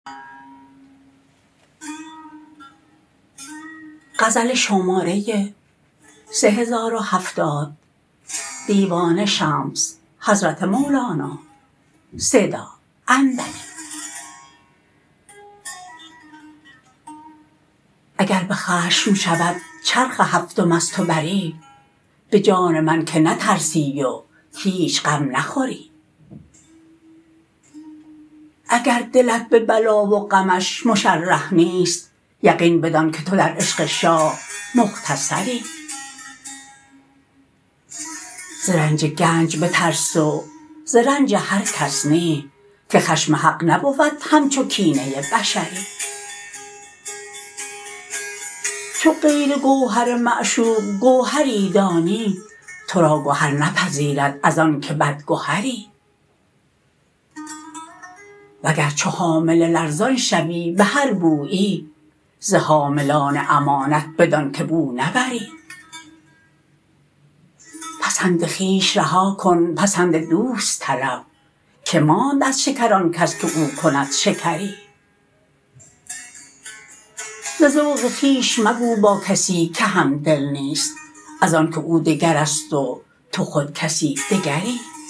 اگر به خشم شود چرخ هفتم از تو بری، به جان من که نترسی و هیچ غم نخوری. اگر دلت به بلا و غمش مشرح نیست، یقین بدان که تو در عشق شاه مختصری. ز رنج گنج بترس و ز رنج هر کس نی، که خشم حق نبود همچو کینه بشری. چو غیر گوهر معشوق گوهری دانی، تو را گهر نپذیرد از آنک بدگهری. وگر چو حامله لرزان شوی به هر بویی، ز حاملان امانت بدانک بو نبری. پسند خویش رها کن پسند دوست طلب، که ماند از شکر آن کس که او کند شکری. ز ذوق خویش مگو با کسی که همدل نیست، از آنک او دگرست و تو خود کسی دگری.